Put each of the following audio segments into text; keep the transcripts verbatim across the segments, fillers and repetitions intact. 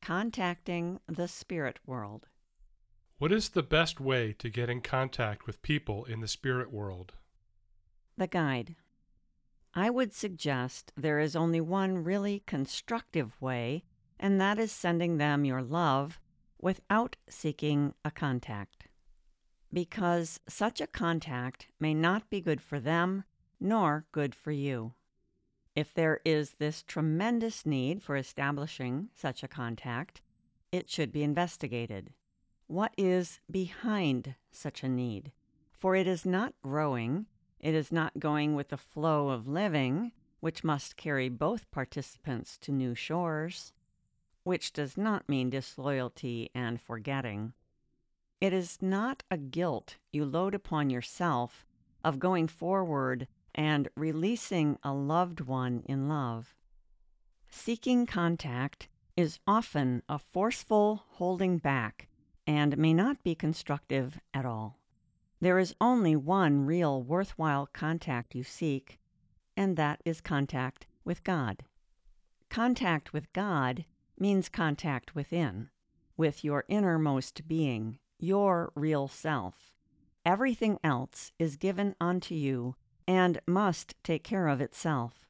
Contacting the Spirit World. What is the best way to get in contact with people in the spirit world? The Guide. I would suggest there is only one really constructive way, and that is sending them your love without seeking a contact. Because such a contact may not be good for them, nor good for you. If there is this tremendous need for establishing such a contact, it should be investigated. What is behind such a need? For it is not growing, it is not going with the flow of living, which must carry both participants to new shores, which does not mean disloyalty and forgetting. It is not a guilt you load upon yourself of going forward and releasing a loved one in love. Seeking contact is often a forceful holding back and may not be constructive at all. There is only one real worthwhile contact you seek, and that is contact with God. Contact with God means contact within, with your innermost being, your real self. Everything else is given unto you and must take care of itself.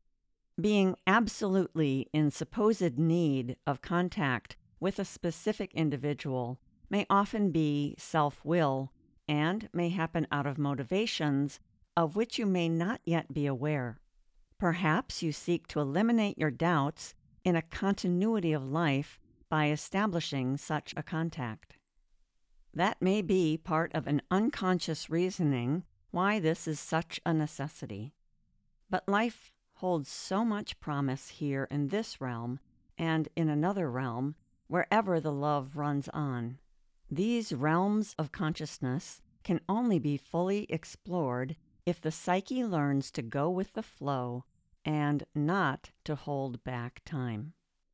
Being absolutely in supposed need of contact with a specific individual may often be self-will and may happen out of motivations of which you may not yet be aware. Perhaps you seek to eliminate your doubts in a continuity of life by establishing such a contact. That may be part of an unconscious reasoning why this is such a necessity. But life holds so much promise here in this realm and in another realm, wherever the love runs on. These realms of consciousness can only be fully explored if the psyche learns to go with the flow and not to hold back time.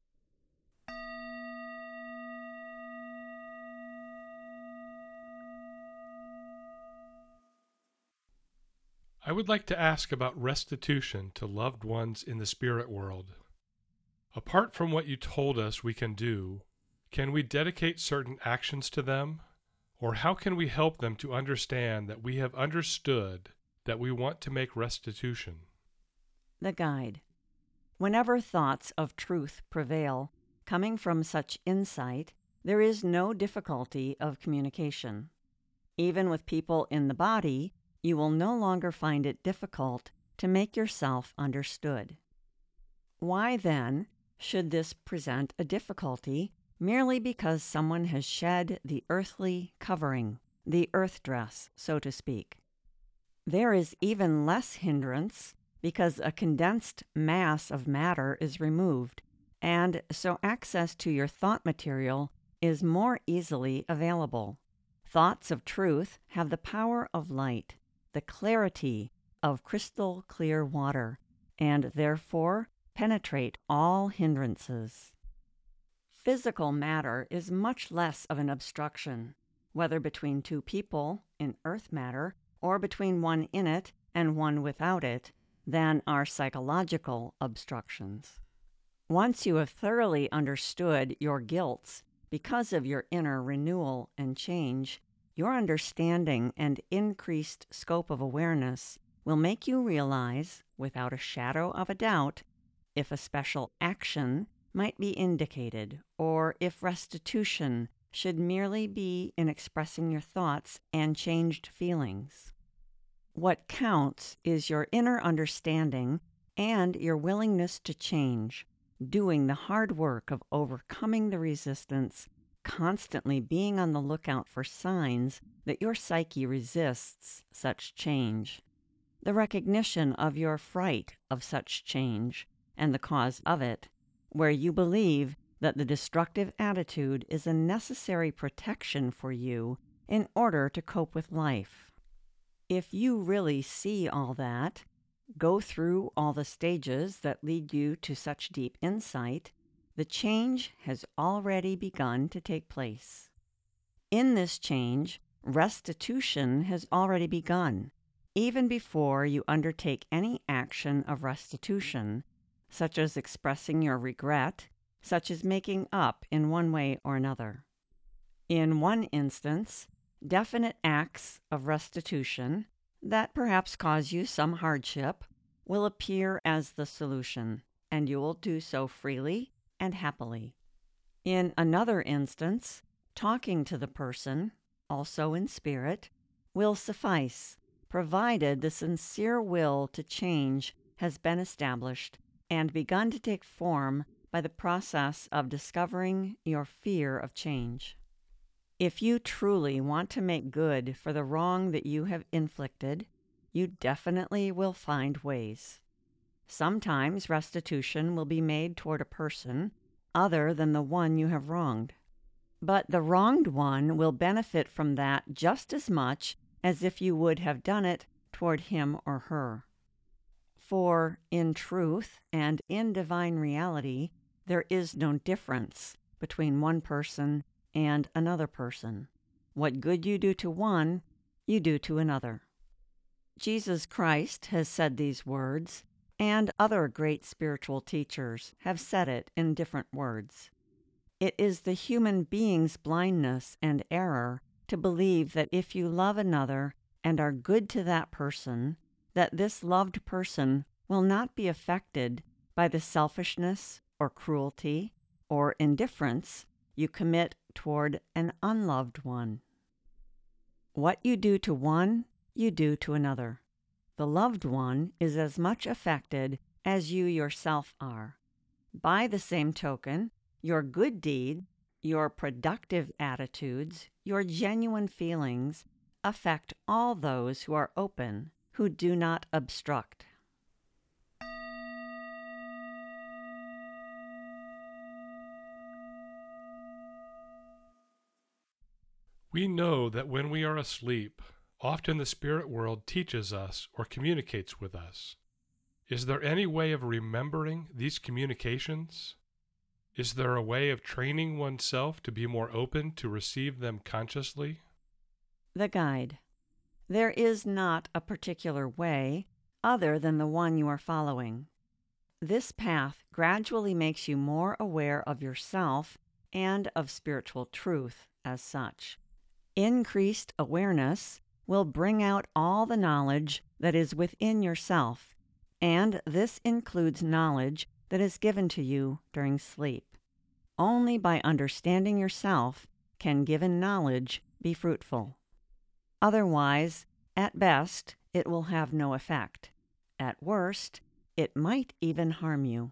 I would like to ask about restitution to loved ones in the spirit world. Apart from what you told us we can do, can we dedicate certain actions to them? Or how can we help them to understand that we have understood that we want to make restitution? The Guide. Whenever thoughts of truth prevail, coming from such insight, there is no difficulty of communication. Even with people in the body, you will no longer find it difficult to make yourself understood. Why, then, should this present a difficulty merely because someone has shed the earthly covering, the earth dress, so to speak? There is even less hindrance because a condensed mass of matter is removed, and so access to your thought material is more easily available. Thoughts of truth have the power of light, the clarity of crystal clear water, and therefore penetrate all hindrances. Physical matter is much less of an obstruction, whether between two people in earth matter or between one in it and one without it, than are psychological obstructions. Once you have thoroughly understood your guilts because of your inner renewal and change, your understanding and increased scope of awareness will make you realize, without a shadow of a doubt, if a special action might be indicated, or if restitution should merely be in expressing your thoughts and changed feelings. What counts is your inner understanding and your willingness to change, doing the hard work of overcoming the resistance, constantly being on the lookout for signs that your psyche resists such change, the recognition of your fright of such change and the cause of it, where you believe that the destructive attitude is a necessary protection for you in order to cope with life. If you really see all that, go through all the stages that lead you to such deep insight, the change has already begun to take place. In this change, restitution has already begun, even before you undertake any action of restitution, such as expressing your regret, such as making up in one way or another. In one instance, definite acts of restitution that perhaps cause you some hardship will appear as the solution, and you will do so freely and happily. In another instance, talking to the person, also in spirit, will suffice, provided the sincere will to change has been established and begun to take form by the process of discovering your fear of change. If you truly want to make good for the wrong that you have inflicted, you definitely will find ways. Sometimes restitution will be made toward a person other than the one you have wronged. But the wronged one will benefit from that just as much as if you would have done it toward him or her. For in truth and in divine reality, there is no difference between one person and another person. What good you do to one, you do to another. Jesus Christ has said these words, and other great spiritual teachers have said it in different words. It is the human being's blindness and error to believe that if you love another and are good to that person, that this loved person will not be affected by the selfishness or cruelty or indifference you commit toward an unloved one. What you do to one, you do to another. The loved one is as much affected as you yourself are. By the same token, your good deed, your productive attitudes, your genuine feelings affect all those who are open, who do not obstruct. We know that when we are asleep, often the spirit world teaches us or communicates with us. Is there any way of remembering these communications? Is there a way of training oneself to be more open to receive them consciously? The Guide. There is not a particular way other than the one you are following. This path gradually makes you more aware of yourself and of spiritual truth as such. Increased awareness will bring out all the knowledge that is within yourself, and this includes knowledge that is given to you during sleep. Only by understanding yourself can given knowledge be fruitful. Otherwise, at best, it will have no effect. At worst, it might even harm you.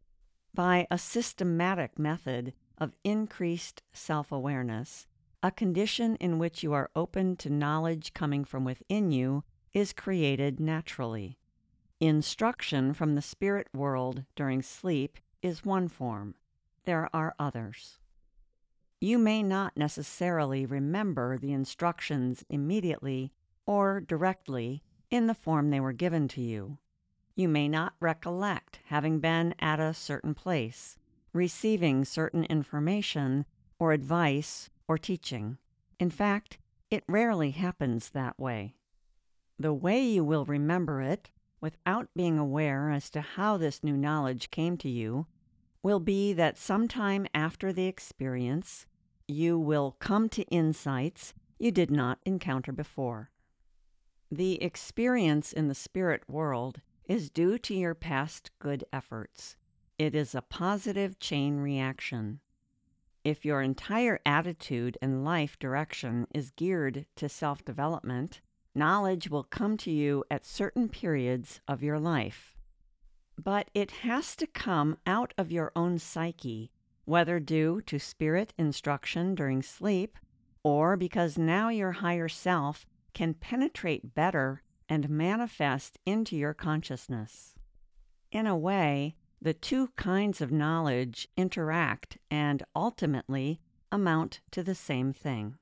By a systematic method of increased self-awareness, a condition in which you are open to knowledge coming from within you is created naturally. Instruction from the spirit world during sleep is one form. There are others. You may not necessarily remember the instructions immediately or directly in the form they were given to you. You may not recollect having been at a certain place, receiving certain information or advice or teaching. In fact, it rarely happens that way. The way you will remember it, without being aware as to how this new knowledge came to you, will be that sometime after the experience, you will come to insights you did not encounter before. The experience in the spirit world is due to your past good efforts. It is a positive chain reaction. If your entire attitude and life direction is geared to self-development, knowledge will come to you at certain periods of your life. But it has to come out of your own psyche, whether due to spirit instruction during sleep, or because now your higher self can penetrate better and manifest into your consciousness. In a way, the two kinds of knowledge interact and ultimately amount to the same thing.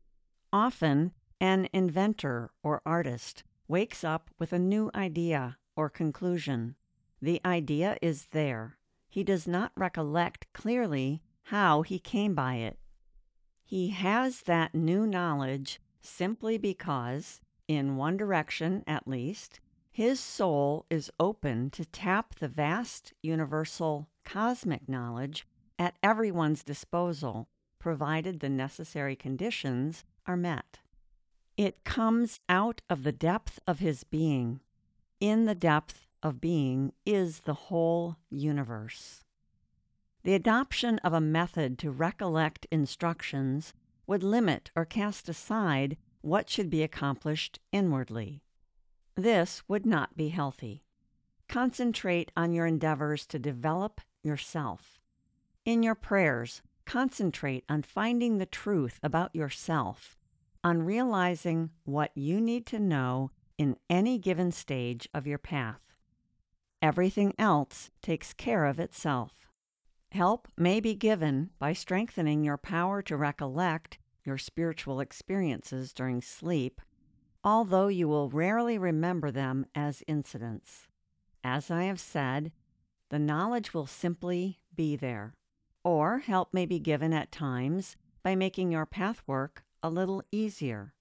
Often, an inventor or artist wakes up with a new idea or conclusion. The idea is there. He does not recollect clearly how he came by it. He has that new knowledge simply because, in one direction at least, his soul is open to tap the vast, universal, cosmic knowledge at everyone's disposal, provided the necessary conditions are met. It comes out of the depth of his being. In the depth of being is the whole universe. The adoption of a method to recollect instructions would limit or cast aside what should be accomplished inwardly. This would not be healthy. Concentrate on your endeavors to develop yourself. In your prayers, concentrate on finding the truth about yourself, on realizing what you need to know in any given stage of your path. Everything else takes care of itself. Help may be given by strengthening your power to recollect your spiritual experiences during sleep, although you will rarely remember them as incidents. As I have said, the knowledge will simply be there. Or help may be given at times by making your path work a little easier.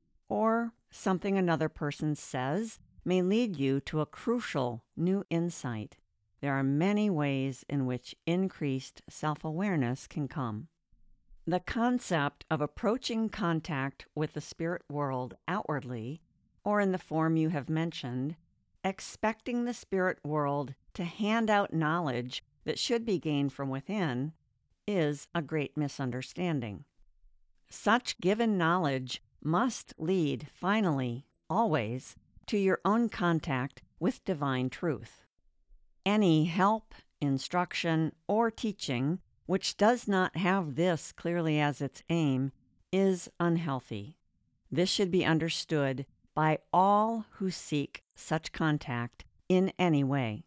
Or something another person says may lead you to a crucial new insight. There are many ways in which increased self-awareness can come. The concept of approaching contact with the spirit world outwardly, or in the form you have mentioned, expecting the spirit world to hand out knowledge that should be gained from within, is a great misunderstanding. Such given knowledge must lead, finally, always, to your own contact with divine truth. Any help, instruction, or teaching which does not have this clearly as its aim is unhealthy. This should be understood by all who seek such contact in any way.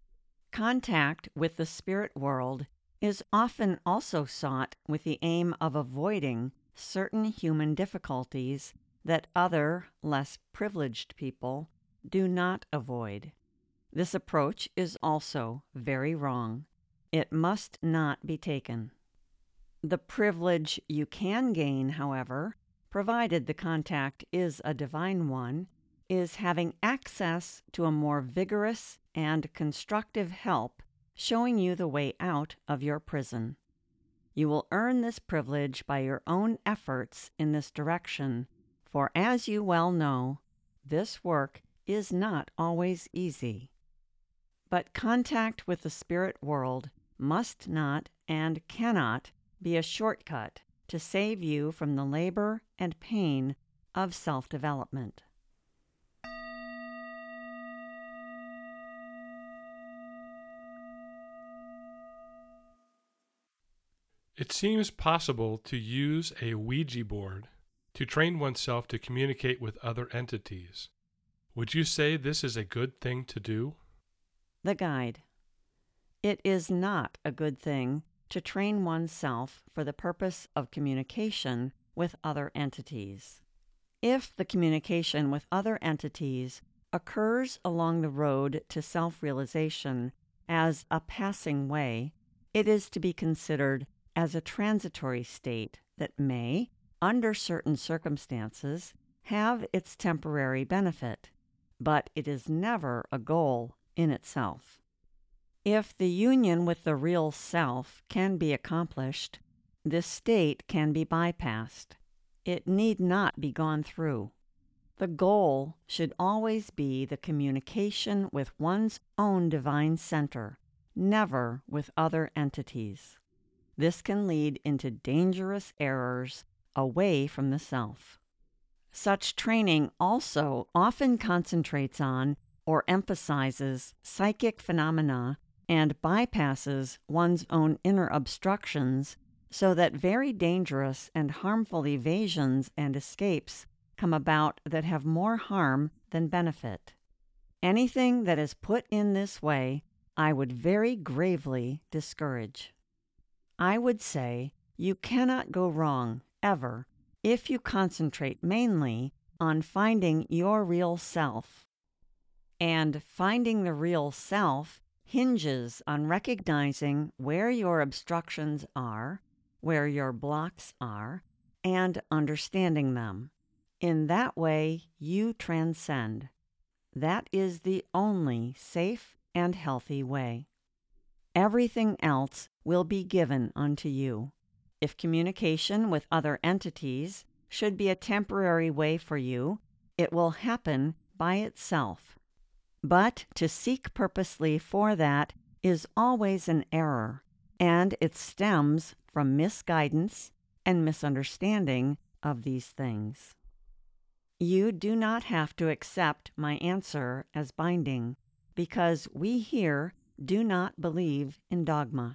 Contact with the spirit world is often also sought with the aim of avoiding certain human difficulties that other, less privileged people do not avoid. This approach is also very wrong. It must not be taken. The privilege you can gain, however, provided the contact is a divine one, is having access to a more vigorous and constructive help showing you the way out of your prison. You will earn this privilege by your own efforts in this direction, for as you well know, this work is not always easy. But contact with the spirit world must not and cannot be a shortcut to save you from the labor and pain of self-development. It seems possible to use a Ouija board to train oneself to communicate with other entities. Would you say this is a good thing to do? The Guide. It is not a good thing to train oneself for the purpose of communication with other entities. If the communication with other entities occurs along the road to self-realization as a passing way, it is to be considered as a transitory state that may, under certain circumstances, have its temporary benefit, but it is never a goal in itself. If the union with the real self can be accomplished, this state can be bypassed. It need not be gone through. The goal should always be the communication with one's own divine center, never with other entities. This can lead into dangerous errors away from the self. Such training also often concentrates on or emphasizes psychic phenomena and bypasses one's own inner obstructions so that very dangerous and harmful evasions and escapes come about that have more harm than benefit. Anything that is put in this way, I would very gravely discourage. I would say you cannot go wrong, ever, if you concentrate mainly on finding your real self. And finding the real self hinges on recognizing where your obstructions are, where your blocks are, and understanding them. In that way, you transcend. That is the only safe and healthy way. Everything else will be given unto you. If communication with other entities should be a temporary way for you, it will happen by itself. But to seek purposely for that is always an error, and it stems from misguidance and misunderstanding of these things. You do not have to accept my answer as binding, because we here do not believe in dogma.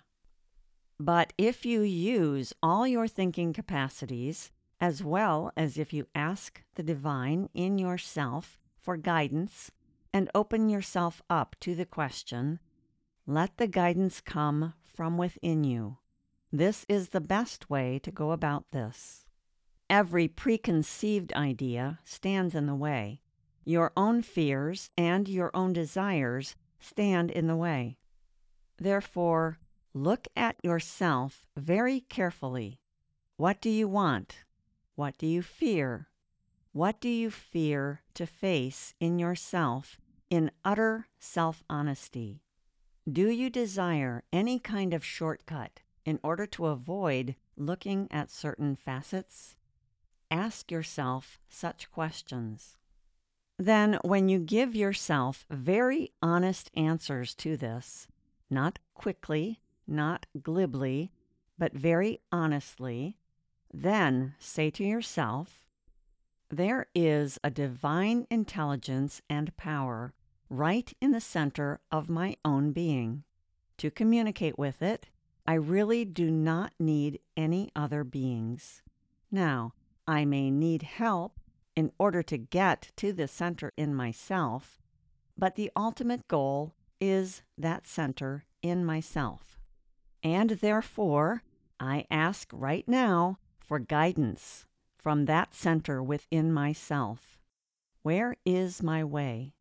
But if you use all your thinking capacities, as well as if you ask the divine in yourself for guidance and open yourself up to the question, let the guidance come from within you. This is the best way to go about this. Every preconceived idea stands in the way. Your own fears and your own desires stand in the way. Therefore, look at yourself very carefully. What do you want? What do you fear? What do you fear to face in yourself in utter self-honesty? Do you desire any kind of shortcut in order to avoid looking at certain facets? Ask yourself such questions. Then, when you give yourself very honest answers to this, not quickly, not glibly, but very honestly, then say to yourself, there is a divine intelligence and power right in the center of my own being. To communicate with it, I really do not need any other beings. Now, I may need help in order to get to the center in myself, but the ultimate goal is that center in myself. And therefore, I ask right now for guidance from that center within myself. Where is my way?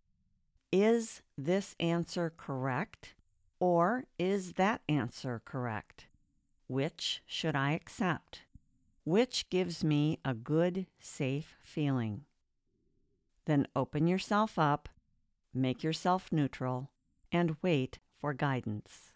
Is this answer correct, or is that answer correct? Which should I accept? Which gives me a good, safe feeling? Then open yourself up, make yourself neutral, and wait for guidance.